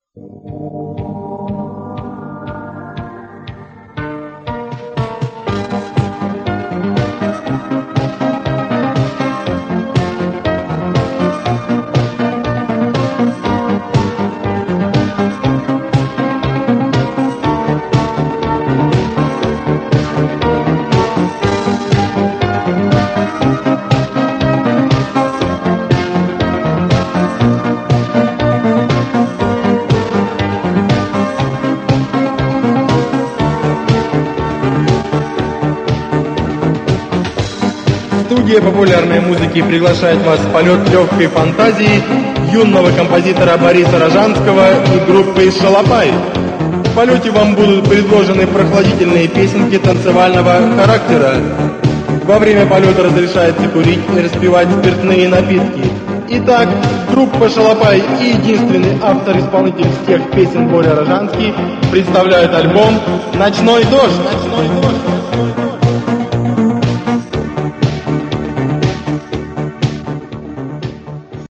Студия популярной музыки приглашает вас в полет легкой фантазии юного композитора Бориса Рожанского и группы «Шалопай». В полете вам будут предложены прохладительные песенки танцевального характера. Во время полета разрешается курить и распивать спиртные напитки. Итак, группа «Шалопай» и единственный автор-исполнитель всех песен Боря Рожанский представляют альбом «Ночной дождь».